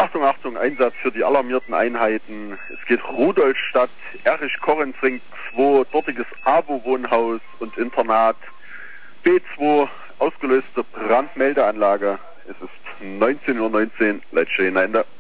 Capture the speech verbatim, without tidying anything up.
Achtung, Achtung, Einsatz für die alarmierten Einheiten. Es geht Rudolstadt, Erich-Korrenzring zwei, dortiges ABO-Wohnhaus und Internat. B zwei, ausgelöste Brandmeldeanlage. Es ist neunzehn Uhr neunzehn, Leitstehen Ende.